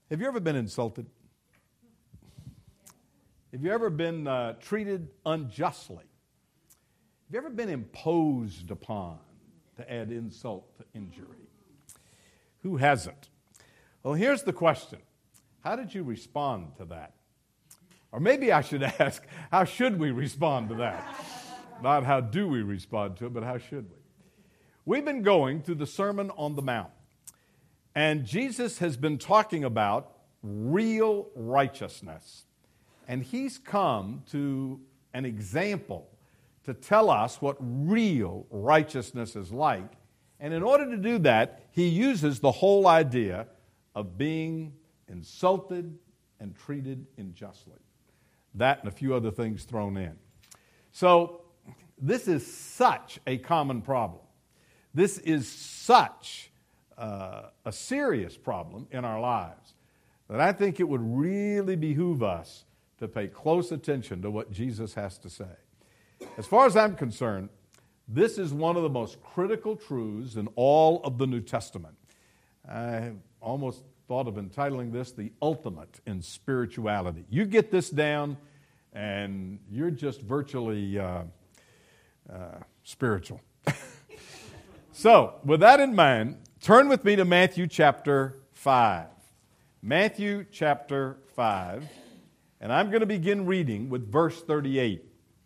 Have you ever been insulted? Have you ever been treated unjustly? Have you ever been imposed upon, to add insult to injury? Who hasn't? Well, here's the question. How did you respond to that? Or maybe I should ask, how should we respond to that? Not how do we respond to it, but how should we? We've been going through the Sermon on the Mount, and Jesus has been talking about real righteousness. And he's come to an example to tell us what real righteousness is like. And in order to do that, he uses the whole idea of being insulted and treated unjustly. That and a few other things thrown in. So this is such a common problem. This is such a serious problem in our lives that I think it would really behoove us to pay close attention to what Jesus has to say. As far as I'm concerned, this is one of the most critical truths in all of the New Testament. I almost thought of entitling this The Ultimate in Spirituality. You get this down, and you're just virtually spiritual. So, with that in mind, turn with me to Matthew chapter 5. Matthew chapter 5, and I'm going to begin reading with verse 38.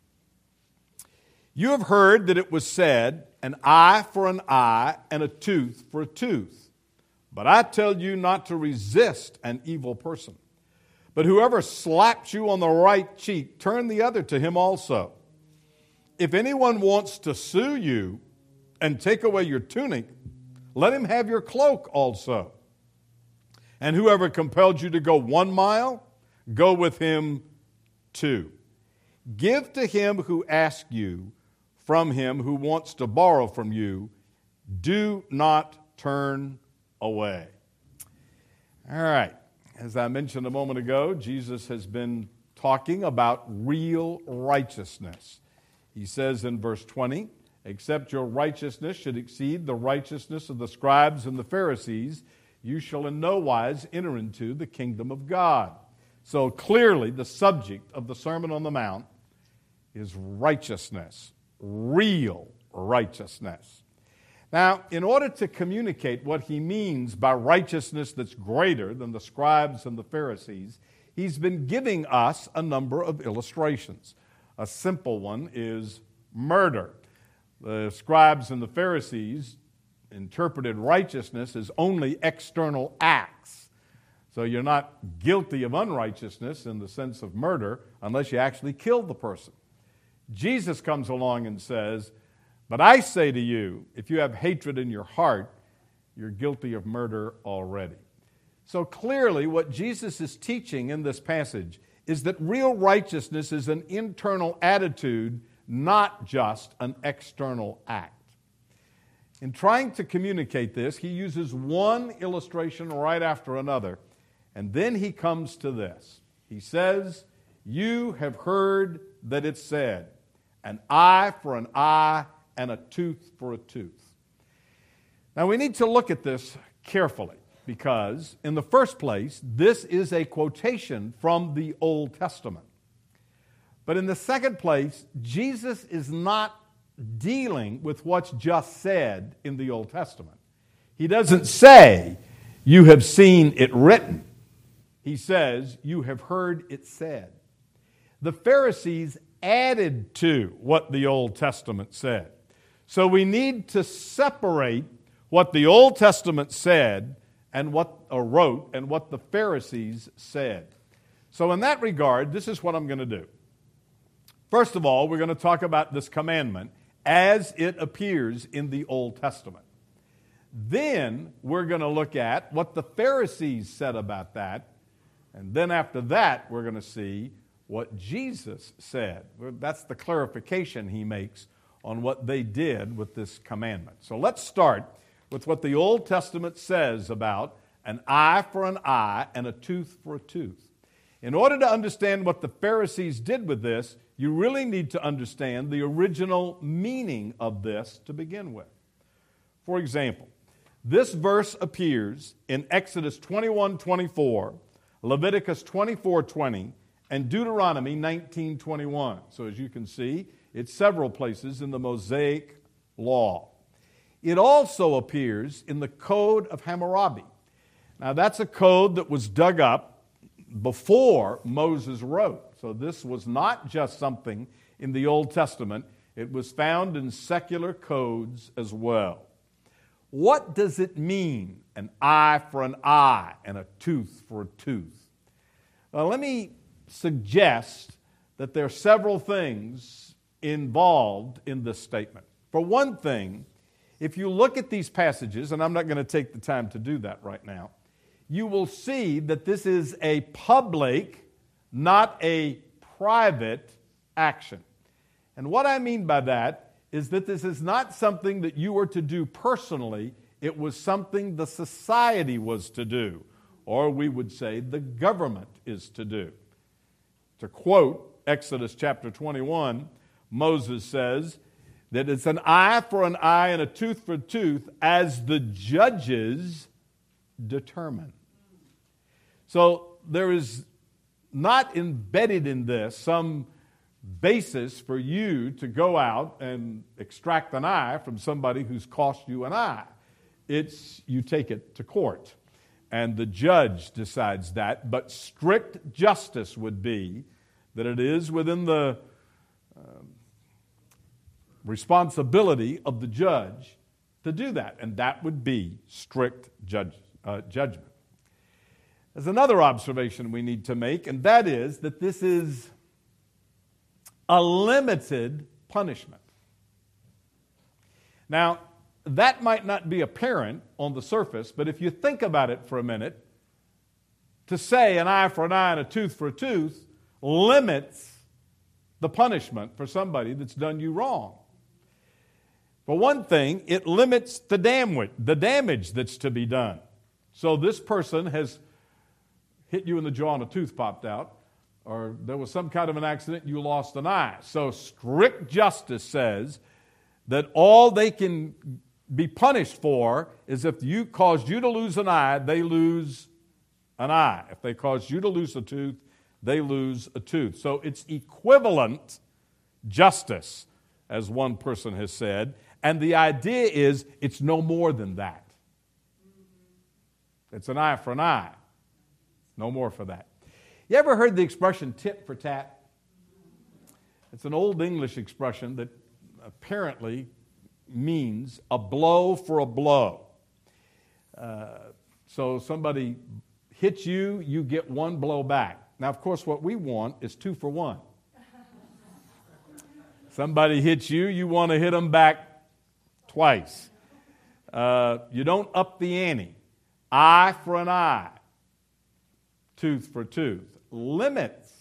You have heard that it was said, an eye for an eye and a tooth for a tooth. But I tell you not to resist an evil person. But whoever slaps you on the right cheek, turn the other to him also. If anyone wants to sue you and take away your tunic, let him have your cloak also. And whoever compelled you to go 1 mile, go with him 2. Give to him who asks you from him who wants to borrow from you. Do not turn away. All right. As I mentioned a moment ago, Jesus has been talking about real righteousness. He says in verse 20, except your righteousness should exceed the righteousness of the scribes and the Pharisees, you shall in no wise enter into the kingdom of God. So clearly the subject of the Sermon on the Mount is righteousness, real righteousness. Now, in order to communicate what he means by righteousness that's greater than the scribes and the Pharisees, he's been giving us a number of illustrations. A simple one is murder. The scribes and the Pharisees interpreted righteousness as only external acts. So you're not guilty of unrighteousness in the sense of murder unless you actually killed the person. Jesus comes along and says, but I say to you, if you have hatred in your heart, you're guilty of murder already. So clearly what Jesus is teaching in this passage is that real righteousness is an internal attitude, not just an external act. In trying to communicate this, he uses one illustration right after another, and then he comes to this. He says, you have heard that it's said, an eye for an eye and a tooth for a tooth. Now we need to look at this carefully because, in the first place, this is a quotation from the Old Testament. But in the second place, Jesus is not dealing with what's just said in the Old Testament. He doesn't say, you have seen it written. He says, you have heard it said. The Pharisees added to what the Old Testament said. So we need to separate what the Old Testament said and wrote and what the Pharisees said. So in that regard, this is what I'm going to do. First of all, we're going to talk about this commandment as it appears in the Old Testament. Then we're going to look at what the Pharisees said about that. And then after that, we're going to see what Jesus said. That's the clarification he makes on what they did with this commandment. So let's start with what the Old Testament says about an eye for an eye and a tooth for a tooth. In order to understand what the Pharisees did with this, you really need to understand the original meaning of this to begin with. For example, This verse appears in Exodus 21:24, Leviticus 24:20, and Deuteronomy 19:21. So as you can see, it's several places in the Mosaic Law. It also appears in the Code of Hammurabi. Now that's a code that was dug up before Moses wrote. So this was not just something in the Old Testament. It was found in secular codes as well. What does it mean, an eye for an eye and a tooth for a tooth? Well, let me suggest that there are several things involved in this statement. For one thing, if you look at these passages, and I'm not going to take the time to do that right now, you will see that this is a public, not a private action. And what I mean by that is that this is not something that you were to do personally. It was something the society was to do, or we would say the government is to do. To quote Exodus chapter 21, Moses says that it's an eye for an eye and a tooth for a tooth as the judges determine. So there is not embedded in this some basis for you to go out and extract an eye from somebody who's cost you an eye. It's you take it to court, and the judge decides that. But strict justice would be that it is within the responsibility of the judge to do that, and that would be strict judgment. There's another observation we need to make, and that is that this is a limited punishment. Now, that might not be apparent on the surface, but if you think about it for a minute, to say an eye for an eye and a tooth for a tooth limits the punishment for somebody that's done you wrong. For one thing, it limits the damage that's to be done. So this person has hit you in the jaw and a tooth popped out, or there was some kind of an accident, you lost an eye. So strict justice says that all they can be punished for is if you caused you to lose an eye, they lose an eye. If they caused you to lose a tooth, they lose a tooth. So it's equivalent justice, as one person has said, and the idea is it's no more than that. It's an eye for an eye. No more for that. You ever heard the expression tit for tat? It's an old English expression that apparently means a blow for a blow. So somebody hits you, you get one blow back. Now, of course, what we want is 2 for 1. Somebody hits you, you want to hit them back twice. You don't up the ante. Eye for an eye, tooth for tooth. Limits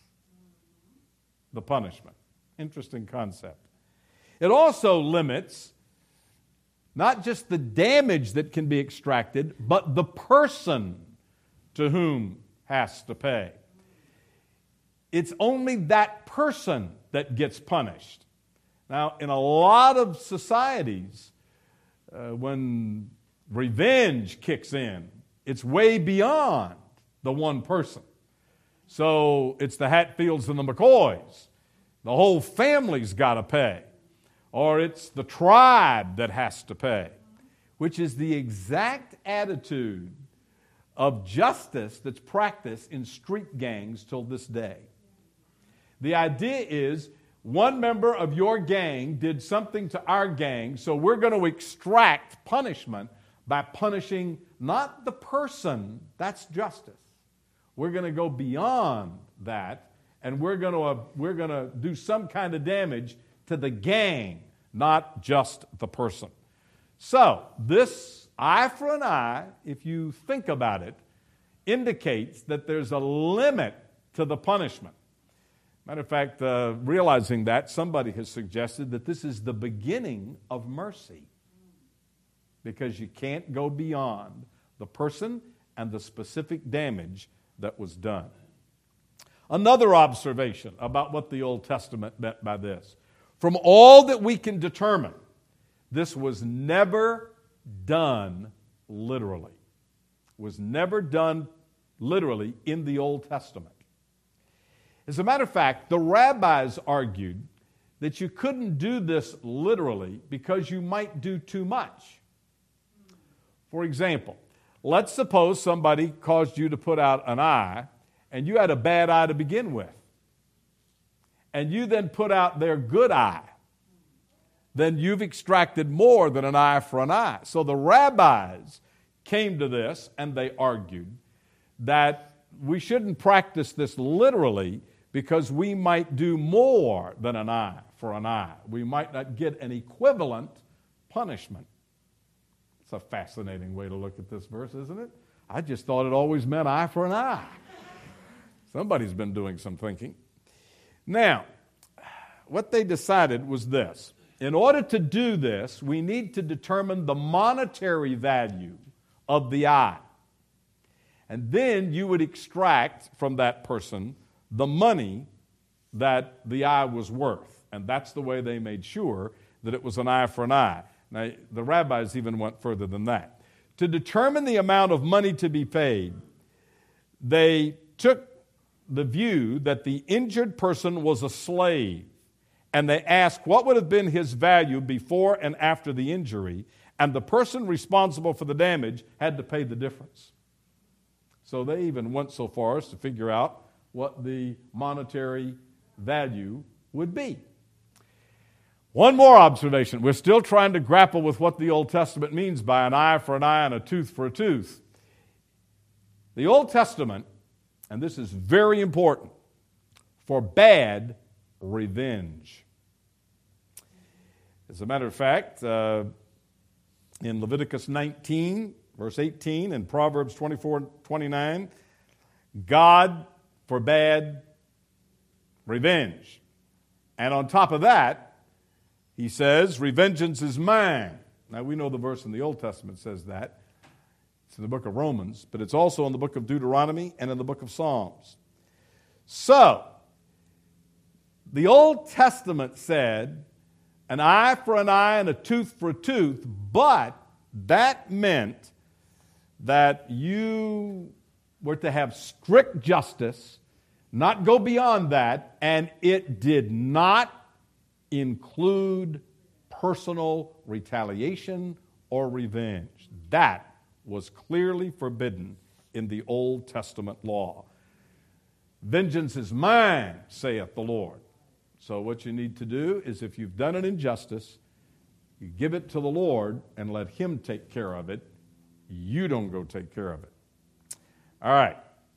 the punishment. Interesting concept. It also limits not just the damage that can be extracted, but the person to whom has to pay. It's only that person that gets punished. Now, in a lot of societies, when revenge kicks in, it's way beyond the one person. So it's the Hatfields and the McCoys. The whole family's got to pay. Or it's the tribe that has to pay, which is the exact attitude of justice that's practiced in street gangs till this day. The idea is one member of your gang did something to our gang, so we're going to extract punishment by punishing not the person. That's justice. We're going to go beyond that, and we're going to do some kind of damage to the gang, not just the person. So this eye for an eye, if you think about it, indicates that there's a limit to the punishment. Matter of fact, realizing that, somebody has suggested that this is the beginning of mercy, because you can't go beyond the person and the specific damage that was done. Another observation about what the Old Testament meant by this. From all that we can determine, this was never done literally. Was never done literally in the Old Testament. As a matter of fact, the rabbis argued that you couldn't do this literally because you might do too much. For example, let's suppose somebody caused you to put out an eye, and you had a bad eye to begin with, and you then put out their good eye. Then you've extracted more than an eye for an eye. So the rabbis came to this, and they argued that we shouldn't practice this literally because we might do more than an eye for an eye. We might not get an equivalent punishment. It's a fascinating way to look at this verse, isn't it? I just thought it always meant eye for an eye. Somebody's been doing some thinking. Now, what they decided was this. In order to do this, we need to determine the monetary value of the eye. And then you would extract from that person the money that the eye was worth. And that's the way they made sure that it was an eye for an eye. Now, the rabbis even went further than that. To determine the amount of money to be paid, they took the view that the injured person was a slave. And they asked what would have been his value before and after the injury, and the person responsible for the damage had to pay the difference. So they even went so far as to figure out what the monetary value would be. One more observation. We're still trying to grapple with what the Old Testament means by an eye for an eye and a tooth for a tooth. The Old Testament, and this is very important, forbade revenge. As a matter of fact, in Leviticus 19, verse 18, and Proverbs 24:29, God forbade revenge. And on top of that, he says, "Revengeance is mine." Now, we know the verse in the Old Testament says that. It's in the book of Romans, but it's also in the book of Deuteronomy and in the book of Psalms. So, the Old Testament said an eye for an eye and a tooth for a tooth, but that meant that you were to have strict justice, not go beyond that, and it did not include personal retaliation or revenge. That was clearly forbidden in the Old Testament law. "Vengeance is mine, saith the Lord." So what you need to do is, if you've done an injustice, you give it to the Lord and let Him take care of it. You don't go take care of it. All right.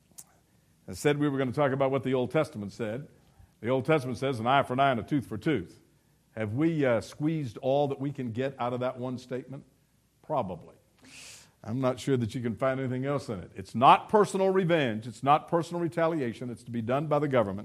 I said we were going to talk about what the Old Testament said. The Old Testament says an eye for an eye and a tooth for a tooth. Have we squeezed all that we can get out of that one statement? Probably. I'm not sure that you can find anything else in it. It's not personal revenge. It's not personal retaliation. It's to be done by the government.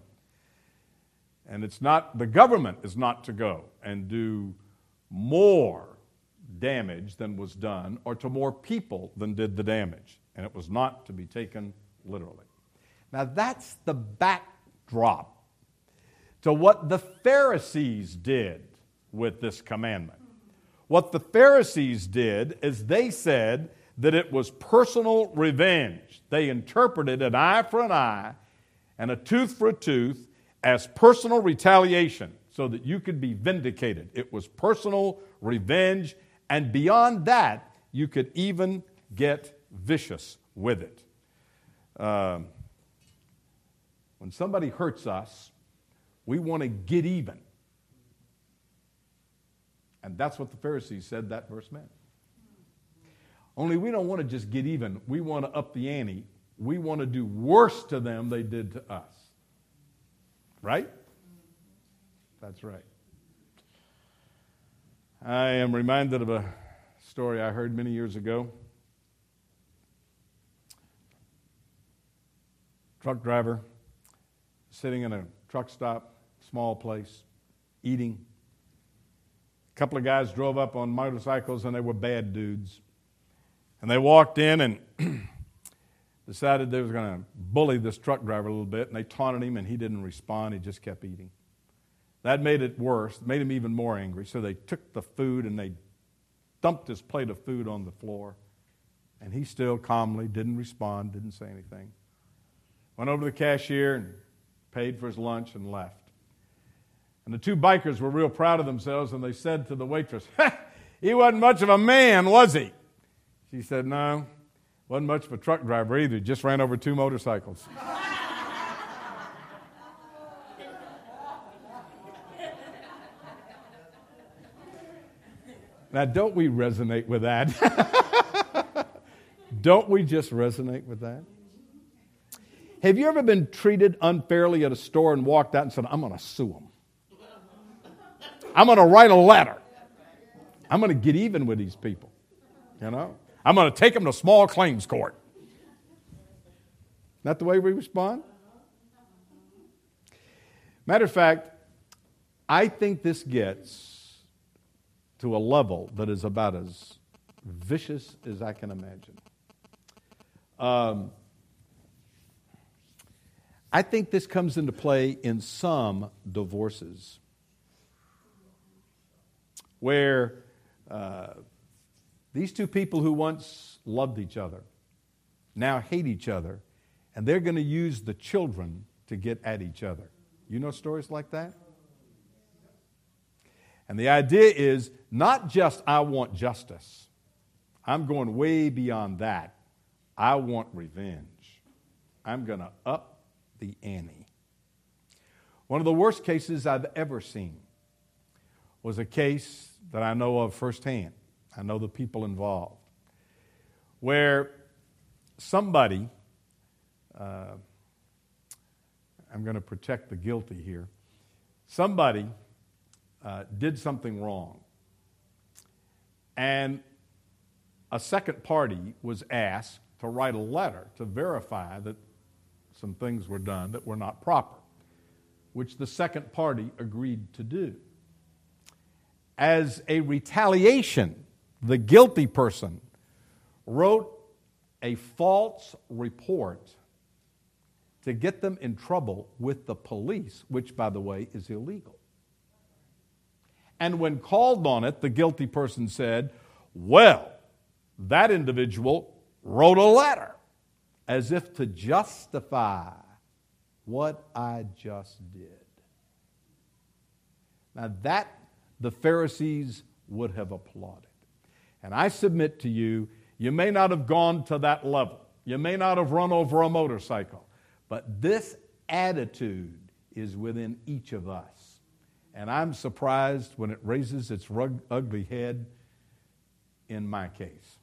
And it's not, the government is not to go and do more damage than was done, or to more people than did the damage. And it was not to be taken literally. Now that's the backdrop to what the Pharisees did with this commandment. What the Pharisees did is they said that it was personal revenge. They interpreted an eye for an eye and a tooth for a tooth as personal retaliation so that you could be vindicated. It was personal revenge, and beyond that, you could even get vicious with it. When somebody hurts us, we want to get even. And that's what the Pharisees said that verse meant. Only we don't want to just get even. We want to up the ante. We want to do worse to them than they did to us. Right? That's right. I am reminded of a story I heard many years ago. Truck driver sitting in a truck stop, small place, eating. A couple of guys drove up on motorcycles, and they were bad dudes. And they walked in and decided they were going to bully this truck driver a little bit, and they taunted him, and he didn't respond. He just kept eating. That made it worse, made him even more angry. So they took the food and they dumped his plate of food on the floor. And he still calmly didn't respond, didn't say anything. Went over to the cashier and paid for his lunch and left. And the two bikers were real proud of themselves, and they said to the waitress, he wasn't much of a man, was he? She said, no, wasn't much of a truck driver either. He just ran over 2 motorcycles. Now, don't we resonate with that? Don't we just resonate with that? Have you ever been treated unfairly at a store and walked out and said, I'm going to sue them. I'm going to write a letter. I'm going to get even with these people. You know? I'm going to take them to small claims court. Isn't that the way we respond? Matter of fact, I think this gets to a level that is about as vicious as I can imagine. I think this comes into play in some divorces where these two people who once loved each other now hate each other, and they're going to use the children to get at each other. You know stories like that? And the idea is not just I want justice. I'm going way beyond that. I want revenge. I'm going to up the ante. One of the worst cases I've ever seen was a case that I know of firsthand. I know the people involved, where somebody, I'm going to protect the guilty here, somebody did something wrong. And a second party was asked to write a letter to verify that some things were done that were not proper, which the second party agreed to do. As a retaliation, the guilty person wrote a false report to get them in trouble with the police, which, by the way, is illegal. And when called on it, the guilty person said, well, that individual wrote a letter as if to justify what I just did. Now that the Pharisees would have applauded. And I submit to you, you may not have gone to that level. You may not have run over a motorcycle. But this attitude is within each of us. And I'm surprised when it raises its ugly head in my case.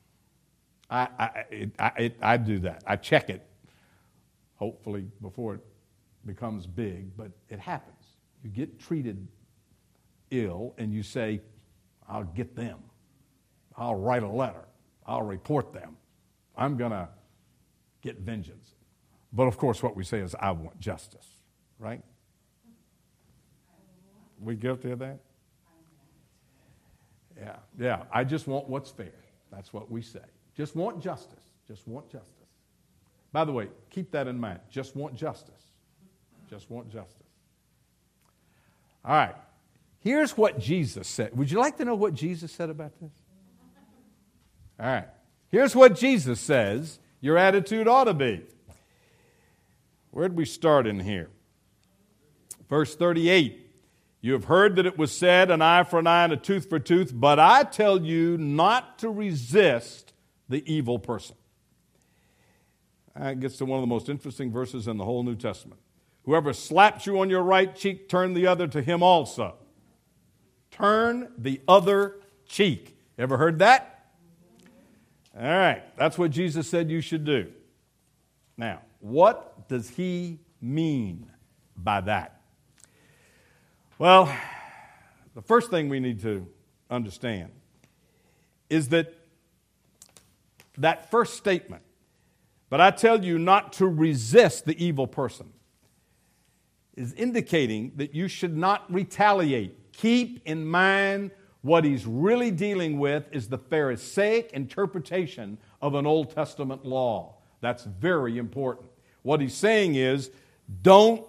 I do that. I check it, hopefully, before it becomes big, but it happens. You get treated ill and you say, I'll get them. I'll write a letter. I'll report them. I'm going to get vengeance. But of course, what we say is, I want justice, right? We guilty of that? Yeah. I just want what's fair. That's what we say. Just want justice. Just want justice. By the way, keep that in mind. Just want justice. Just want justice. All right. Here's what Jesus said. Would you like to know what Jesus said about this? All right. Here's what Jesus says your attitude ought to be. Where'd we start in here? Verse 38. You have heard that it was said, an eye for an eye and a tooth for a tooth, but I tell you not to resist the evil person. That gets to one of the most interesting verses in the whole New Testament. Whoever slaps you on your right cheek, turn the other to him also. Turn the other cheek. Ever heard that? All right, that's what Jesus said you should do. Now, what does he mean by that? Well, the first thing we need to understand is that first statement, but I tell you not to resist the evil person, is indicating that you should not retaliate. Keep in mind what he's really dealing with is the Pharisaic interpretation of an Old Testament law. That's very important. What he's saying is, don't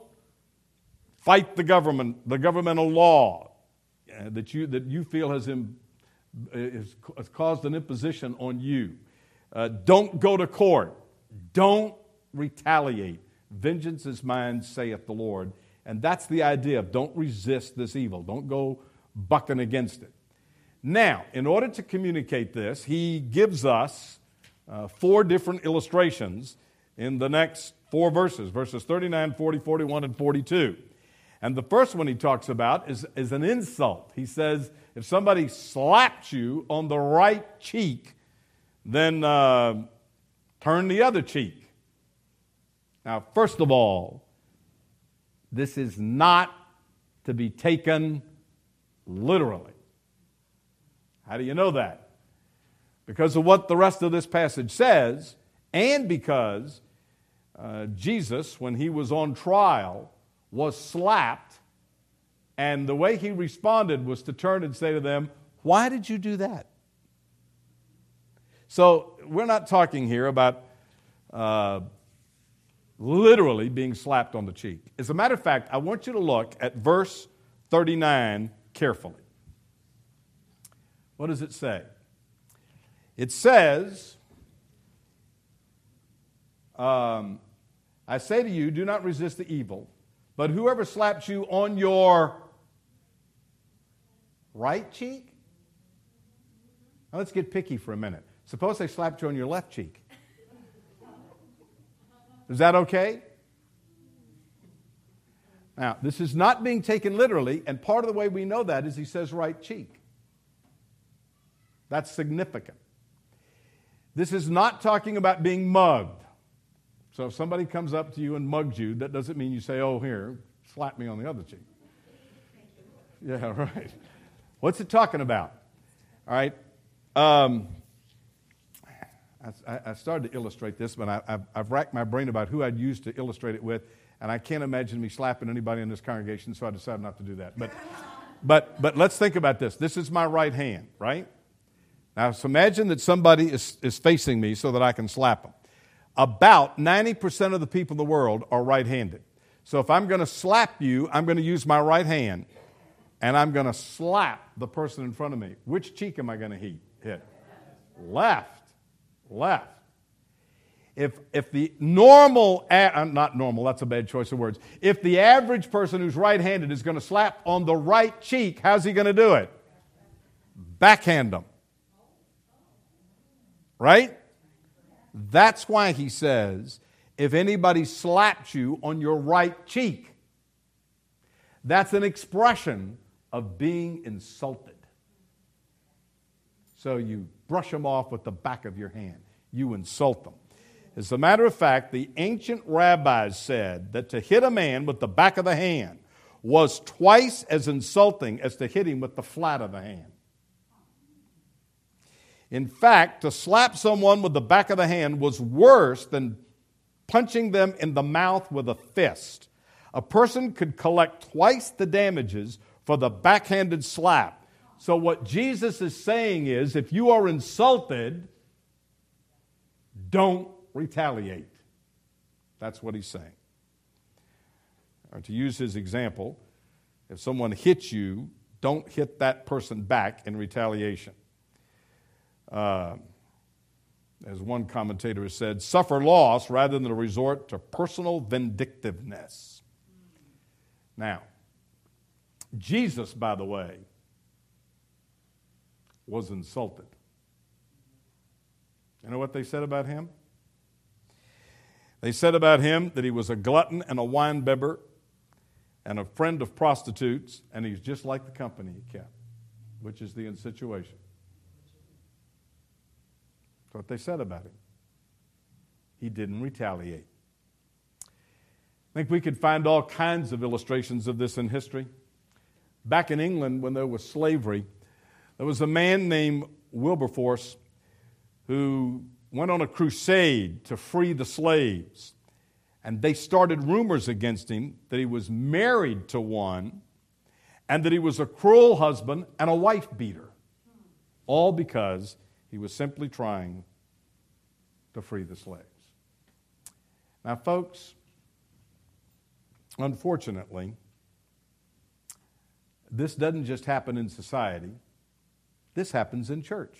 fight the governmental law that you feel has has caused an imposition on you. Don't go to court. Don't retaliate. Vengeance is mine, saith the Lord. And that's the idea of don't resist this evil. Don't go bucking against it. Now, in order to communicate this, he gives us 4 different illustrations in the next 4 verses, verses 39, 40, 41, and 42. And the first one he talks about is an insult. He says, if somebody slaps you on the right cheek, then turn the other cheek. Now, first of all, this is not to be taken literally. How do you know that? Because of what the rest of this passage says, and because Jesus, when he was on trial, was slapped, and the way he responded was to turn and say to them, why did you do that? So we're not talking here about literally being slapped on the cheek. As a matter of fact, I want you to look at verse 39 carefully. What does it say? It says, I say to you, do not resist the evil, but whoever slaps you on your right cheek. Now let's get picky for a minute. Suppose they slapped you on your left cheek. Is that okay? Now, this is not being taken literally, and part of the way we know that is he says right cheek. That's significant. This is not talking about being mugged. So if somebody comes up to you and mugs you, that doesn't mean you say, oh, here, slap me on the other cheek. Yeah, right. What's it talking about? All right. I started to illustrate this, but I've racked my brain about who I'd use to illustrate it with, and I can't imagine me slapping anybody in this congregation, so I decided not to do that. But let's think about this. This is my right hand, right? Now, so imagine that somebody is facing me so that I can slap them. About 90% of the people in the world are right-handed. So if I'm going to slap you, I'm going to use my right hand, and I'm going to slap the person in front of me. Which cheek am I going to hit? Left. If the normal, not normal, that's a bad choice of words. If the average person who's right-handed is going to slap on the right cheek, how's he going to do it? Backhand them. Right? That's why he says, if anybody slaps you on your right cheek, that's an expression of being insulted. So you brush them off with the back of your hand. You insult them. As a matter of fact, the ancient rabbis said that to hit a man with the back of the hand was twice as insulting as to hit him with the flat of the hand. In fact, to slap someone with the back of the hand was worse than punching them in the mouth with a fist. A person could collect twice the damages for the backhanded slap. So what Jesus is saying is, if you are insulted, don't retaliate. That's what he's saying. Or to use his example, if someone hits you, don't hit that person back in retaliation. As one commentator has said, suffer loss rather than resort to personal vindictiveness. Now, Jesus, by the way, was insulted. You know what they said about him? They said about him that he was a glutton and a winebibber and a friend of prostitutes, and he's just like the company he kept, which is the situation. That's what they said about him. He didn't retaliate. I think we could find all kinds of illustrations of this in history. Back in England, when there was slavery, there was a man named Wilberforce who went on a crusade to free the slaves. And they started rumors against him that he was married to one and that he was a cruel husband and a wife beater. All because he was simply trying to free the slaves. Now, folks, unfortunately, this doesn't just happen in society. This happens in church.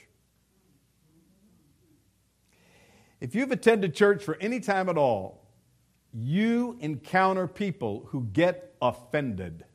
If you've attended church for any time at all, you encounter people who get offended.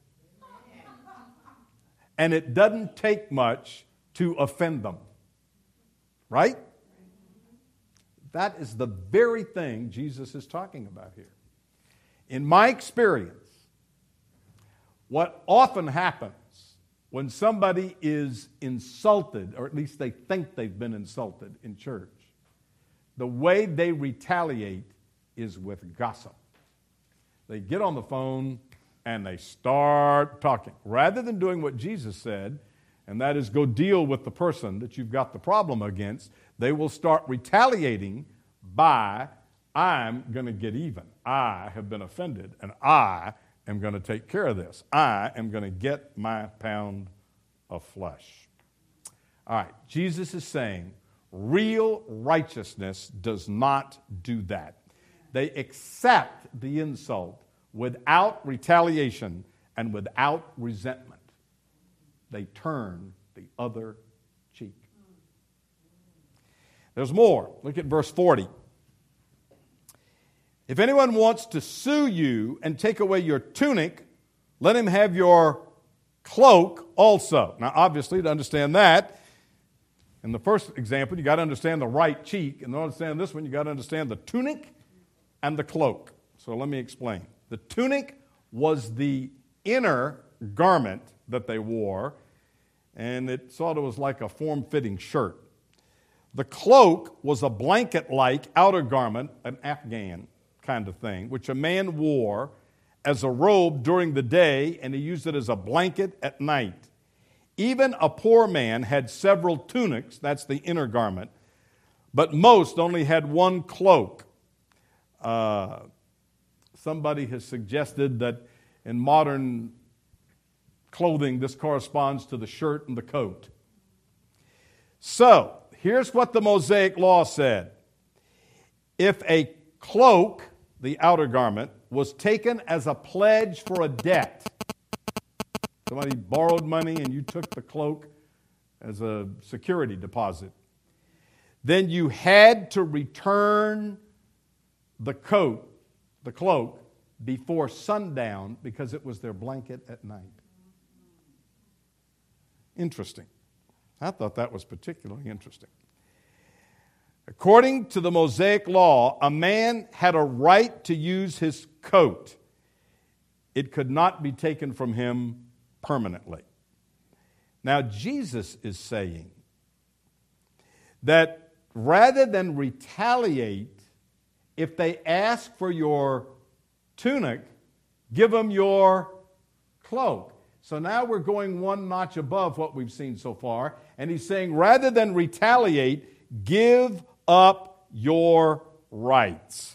And it doesn't take much to offend them. Right? That is the very thing Jesus is talking about here. In my experience, what often happens when somebody is insulted, or at least they think they've been insulted in church, the way they retaliate is with gossip. They get on the phone and they start talking. Rather than doing what Jesus said, and that is go deal with the person that you've got the problem against, they will start retaliating by, I'm going to get even. I have been offended, and I am going to take care of this. I am going to get my pound of flesh. All right, Jesus is saying real righteousness does not do that. They accept the insult without retaliation and without resentment. They turn the other cheek. There's more. Look at verse 40. If anyone wants to sue you and take away your tunic, let him have your cloak also. Now, obviously, to understand that, in the first example, you got to understand the right cheek. And to understand this one, you got to understand the tunic and the cloak. So let me explain. The tunic was the inner garment that they wore, and it sort of was like a form-fitting shirt. The cloak was a blanket-like outer garment, an Afghan kind of thing, which a man wore as a robe during the day, and he used it as a blanket at night. Even a poor man had several tunics, that's the inner garment, but most only had one cloak. Somebody has suggested that in modern clothing, this corresponds to the shirt and the coat. So, here's what the Mosaic Law said. If a cloak, the outer garment, was taken as a pledge for a debt, somebody borrowed money and you took the cloak as a security deposit, then you had to return the cloak, before sundown because it was their blanket at night. Interesting. I thought that was particularly interesting. According to the Mosaic Law, a man had a right to use his coat. It could not be taken from him permanently. Now, Jesus is saying that rather than retaliate, if they ask for your tunic, give them your cloak. So now we're going one notch above what we've seen so far, and he's saying rather than retaliate, give up your rights.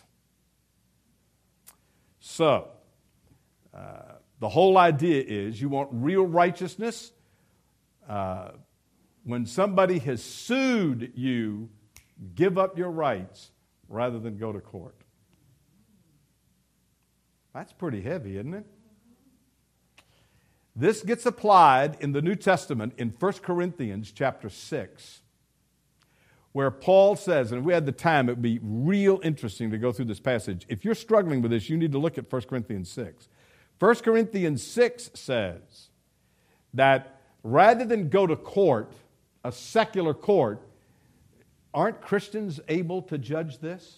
So, the whole idea is you want real righteousness. When somebody has sued you, give up your rights rather than go to court. That's pretty heavy, isn't it? This gets applied in the New Testament in 1 Corinthians chapter 6, where Paul says, and if we had the time, it would be real interesting to go through this passage. If you're struggling with this, you need to look at 1 Corinthians 6. 1 Corinthians 6 says that rather than go to court, a secular court, aren't Christians able to judge this?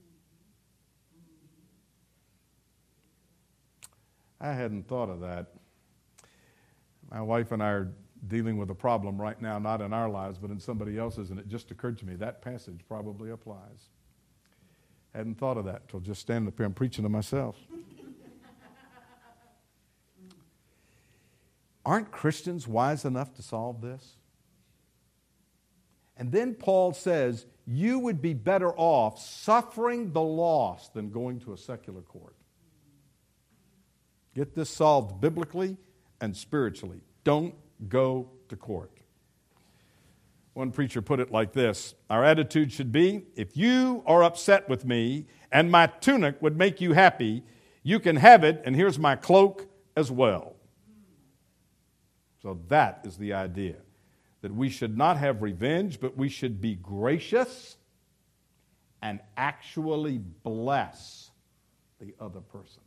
I hadn't thought of that. My wife and I are dealing with a problem right now, not in our lives, but in somebody else's, and it just occurred to me that passage probably applies. Hadn't thought of that until just standing up here and preaching to myself. Aren't Christians wise enough to solve this? And then Paul says, you would be better off suffering the loss than going to a secular court. Get this solved biblically and spiritually. Don't go to court. One preacher put it like this: our attitude should be, if you are upset with me and my tunic would make you happy, you can have it, and here's my cloak as well. So that is the idea. that we should not have revenge, but we should be gracious and actually bless the other person.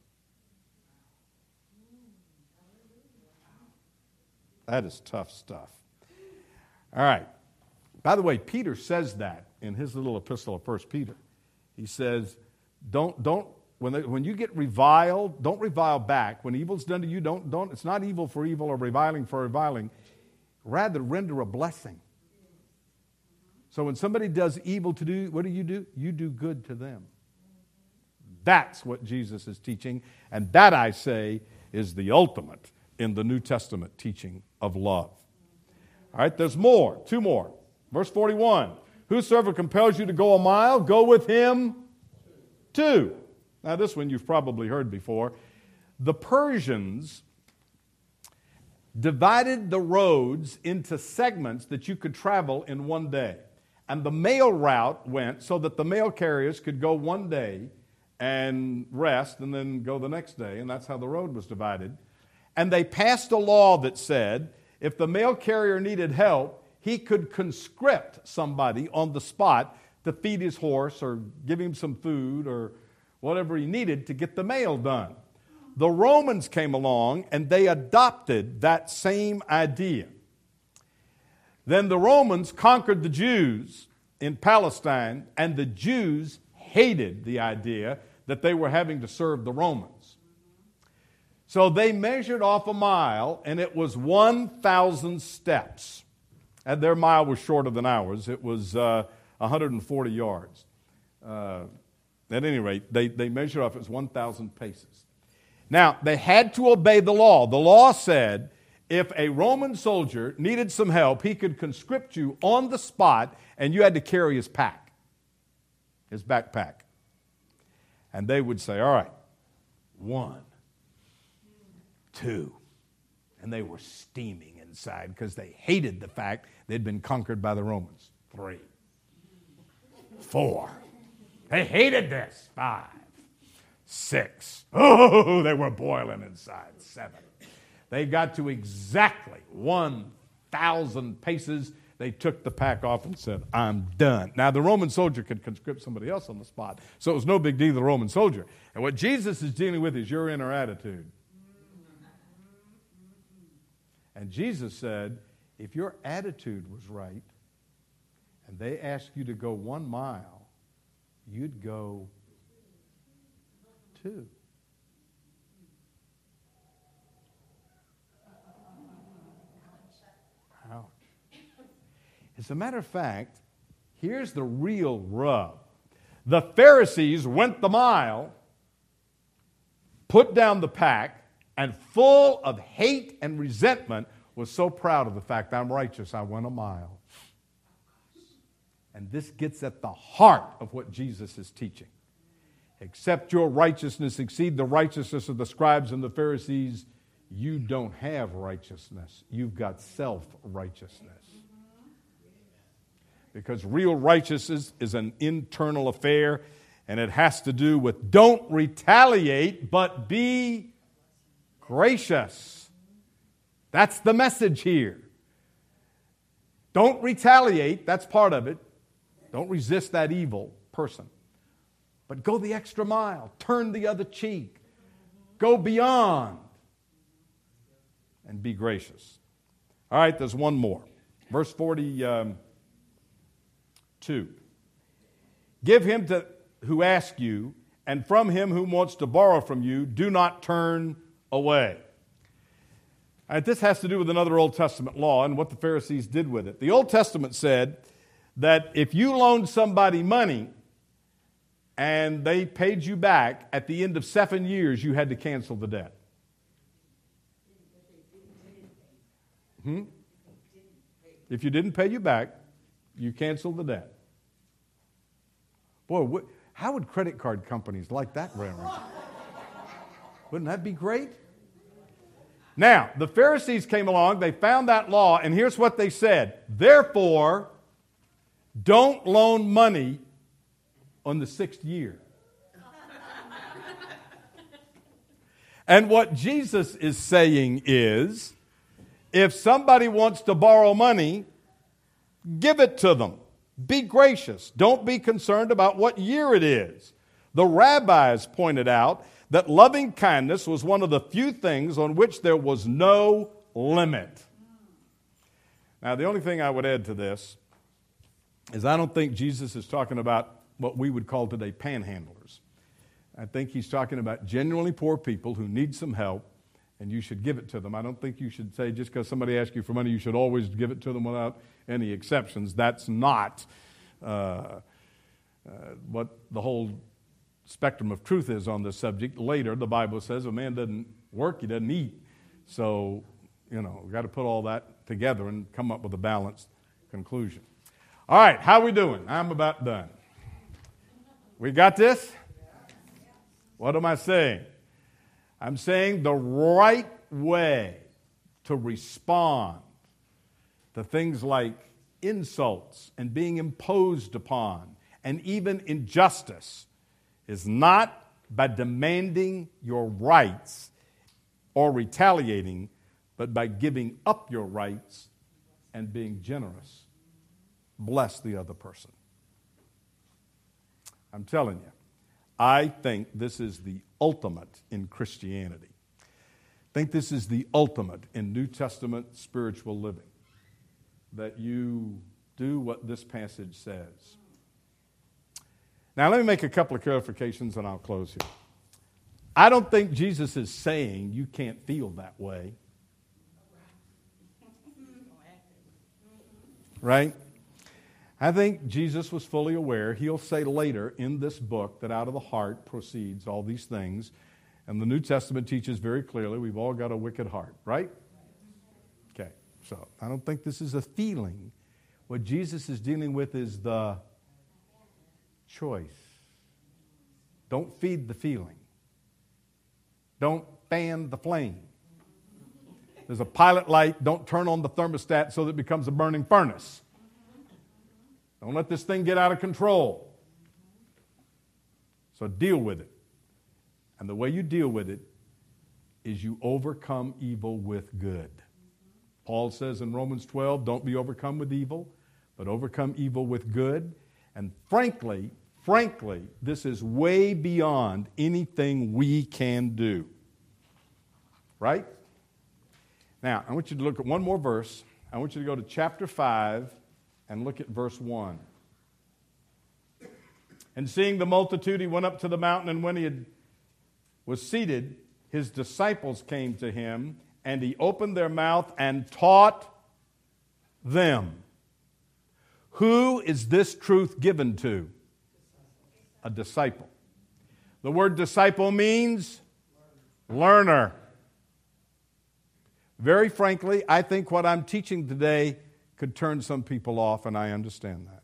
That is tough stuff. All right. By the way, Peter says that in his little epistle of 1 Peter. He says, when you get reviled, don't revile back. When evil's done to you, don't. It's not evil for evil or reviling for reviling. Rather, render a blessing. So when somebody does evil to do, what do? You do good to them. That's what Jesus is teaching, and that, I say, is the ultimate in the New Testament teaching of love. All right, there's more. Two more. Verse 41. Whosoever compels you to go a mile, go with him 2. Now, this one you've probably heard before. The Persians divided the roads into segments that you could travel in one day. And the mail route went so that the mail carriers could go one day and rest and then go the next day. And that's how the road was divided. And they passed a law that said if the mail carrier needed help, he could conscript somebody on the spot to feed his horse or give him some food or whatever he needed to get the mail done. The Romans came along and they adopted that same idea. Then the Romans conquered the Jews in Palestine, and the Jews hated the idea that they were having to serve the Romans. So they measured off a mile, and it was 1,000 steps. And their mile was shorter than ours. It was 140 yards. At any rate, they measured off, it was 1,000 paces. Now, they had to obey the law. The law said if a Roman soldier needed some help, he could conscript you on the spot, and you had to carry his pack, his backpack. And they would say, all right, 1, 2. And they were steaming inside because they hated the fact they'd been conquered by the Romans. 3, 4. They hated this. 5, 6. Oh, they were boiling inside. 7. They got to exactly 1,000 paces. They took the pack off and said, I'm done. Now, the Roman soldier could conscript somebody else on the spot, so it was no big deal to the Roman soldier. And what Jesus is dealing with is your inner attitude. And Jesus said, if your attitude was right, and they asked you to go 1 mile, you'd go 2. Ouch. As a matter of fact, here's the real rub. The Pharisees went the mile, put down the pack, and full of hate and resentment was so proud of the fact, I'm righteous, I went a mile. And this gets at the heart of what Jesus is teaching. Except your righteousness exceed the righteousness of the scribes and the Pharisees, you don't have righteousness. You've got self-righteousness. Because real righteousness is an internal affair, and it has to do with don't retaliate, but be gracious. That's the message here. Don't retaliate, that's part of it. Don't resist that evil person. But go the extra mile. Turn the other cheek. Go beyond. And be gracious. All right, there's one more. Verse 42. Give him to who asks you, and from him who wants to borrow from you, do not turn away. All right, this has to do with another Old Testament law and what the Pharisees did with it. The Old Testament said that if you loaned somebody money and they paid you back, at the end of 7 years, you had to cancel the debt. If you didn't pay you back, you canceled the debt. Boy, how would credit card companies like that, Reverend? Wouldn't that be great? Now, the Pharisees came along, they found that law, and here's what they said. Therefore, don't loan money on the 6th year. And what Jesus is saying is, if somebody wants to borrow money, Give it to them. Be gracious. Don't be concerned about what year it is. The rabbis pointed out that loving kindness was one of the few things on which there was no limit. Now, the only thing I would add to this is I don't think Jesus is talking about what we would call today panhandlers. I think he's talking about genuinely poor people who need some help, and you should give it to them. I don't think you should say just because somebody asks you for money, you should always give it to them without any exceptions. That's not what the whole spectrum of truth is on this subject. Later, the Bible says a man doesn't work, he doesn't eat. So, we've got to put all that together and come up with a balanced conclusion. All right, how we doing? I'm about done. We got this? What am I saying? I'm saying the right way to respond to things like insults and being imposed upon and even injustice is not by demanding your rights or retaliating, but by giving up your rights and being generous. Bless the other person. I'm telling you, I think this is the ultimate in Christianity. I think this is the ultimate in New Testament spiritual living, that you do what this passage says. Now, let me make a couple of clarifications and I'll close here. I don't think Jesus is saying you can't feel that way. Right? I think Jesus was fully aware. He'll say later in this book that out of the heart proceeds all these things. And the New Testament teaches very clearly we've all got a wicked heart, right? Okay, so I don't think this is a feeling. What Jesus is dealing with is the choice. Don't feed the feeling. Don't fan the flame. There's a pilot light. Don't turn on the thermostat so that it becomes a burning furnace. Don't let this thing get out of control. So deal with it. And the way you deal with it is you overcome evil with good. Paul says in Romans 12, don't be overcome with evil, but overcome evil with good. And frankly, this is way beyond anything we can do. Right? Now, I want you to look at one more verse. I want you to go to chapter 5 and look at verse 1. And seeing the multitude, he went up to the mountain, and when he was seated, his disciples came to him, and he opened their mouth and taught them. Who is this truth given to? A disciple. The word disciple means learner. Very frankly, I think what I'm teaching today could turn some people off, and I understand that.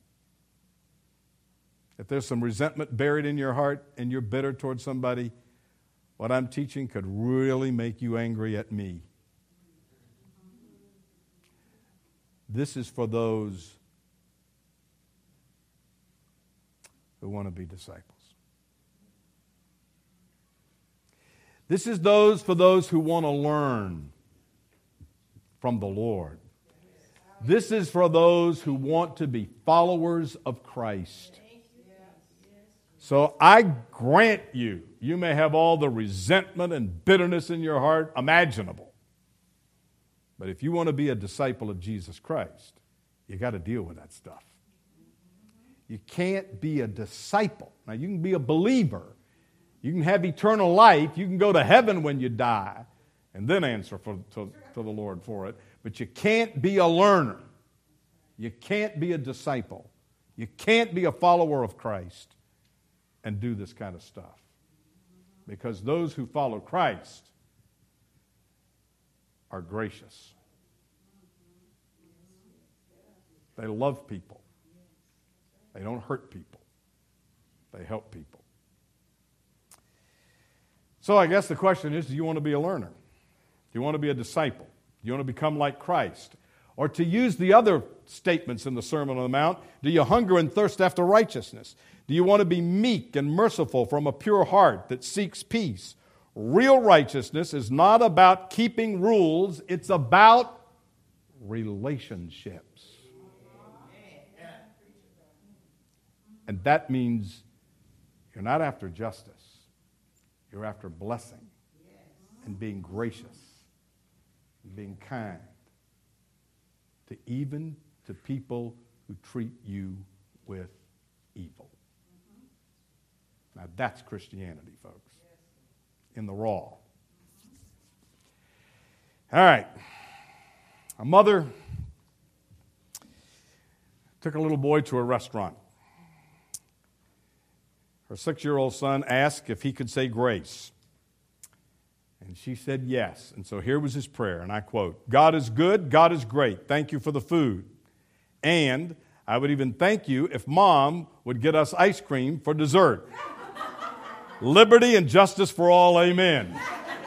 If there's some resentment buried in your heart and you're bitter towards somebody, what I'm teaching could really make you angry at me. This is for those who want to be disciples. This is for those who want to learn from the Lord. This is for those who want to be followers of Christ. So I grant you may have all the resentment and bitterness in your heart imaginable. But if you want to be a disciple of Jesus Christ, you got to deal with that stuff. You can't be a disciple. Now, you can be a believer. You can have eternal life. You can go to heaven when you die and then answer to the Lord for it. But you can't be a learner. You can't be a disciple. You can't be a follower of Christ and do this kind of stuff. Because those who follow Christ are gracious. They love people. They don't hurt people. They help people. So I guess the question is, do you want to be a learner? Do you want to be a disciple? Do you want to become like Christ? Or to use the other statements in the Sermon on the Mount, do you hunger and thirst after righteousness? Do you want to be meek and merciful from a pure heart that seeks peace? Real righteousness is not about keeping rules. It's about relationships. And that means you're not after justice. You're after blessing and being gracious and being kind to people who treat you with evil. Now that's Christianity, folks, in the raw. All right. A mother took a little boy to a restaurant. Her 6-year-old son asked if he could say grace. And she said yes. And so here was his prayer, and I quote, "God is good, God is great. Thank you for the food. And I would even thank you if Mom would get us ice cream for dessert. Liberty and justice for all, amen."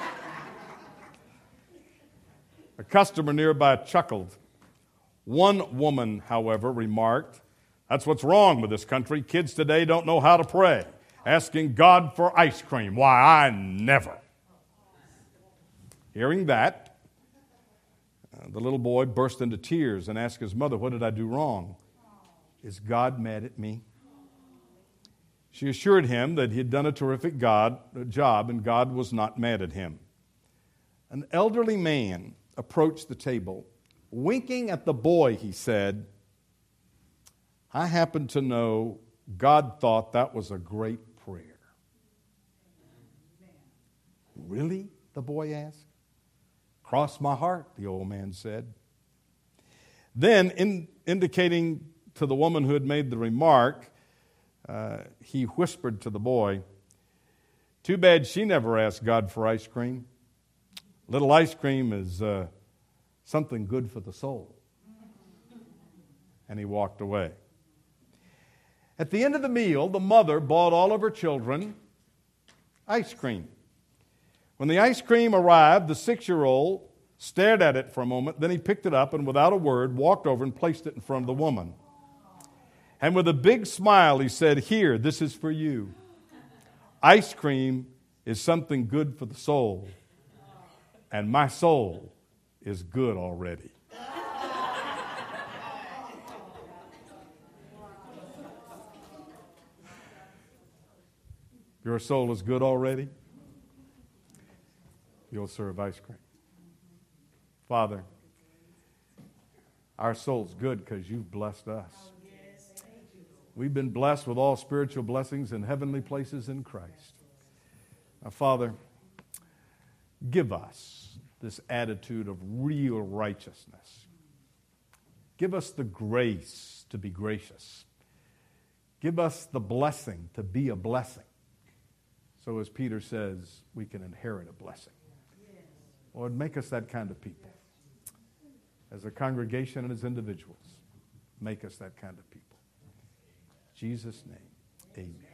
A customer nearby chuckled. One woman, however, remarked, "That's what's wrong with this country. Kids today don't know how to pray. Asking God for ice cream. Why, I never." Hearing that, the little boy burst into tears and asked his mother, "What did I do wrong? Is God mad at me?" She assured him that he had done a terrific job and God was not mad at him. An elderly man approached the table. Winking at the boy, he said, "I happen to know God thought that was a great prayer." "Really?" the boy asked. "Cross my heart," the old man said. Then, indicating to the woman who had made the remark, he whispered to the boy, "Too bad she never asked God for ice cream. Little ice cream is something good for the soul." And he walked away. At the end of the meal, the mother bought all of her children ice cream. When the ice cream arrived, the 6-year-old stared at it for a moment, then he picked it up and without a word walked over and placed it in front of the woman. And with a big smile, he said, "Here, this is for you. Ice cream is something good for the soul, and my soul is good already." Your soul is good already? You'll serve ice cream. Father, our soul's good because you've blessed us. We've been blessed with all spiritual blessings in heavenly places in Christ. Now, Father, give us this attitude of real righteousness. Give us the grace to be gracious. Give us the blessing to be a blessing. So as Peter says, we can inherit a blessing. Lord, make us that kind of people. As a congregation and as individuals, make us that kind of people. In Jesus' name, amen.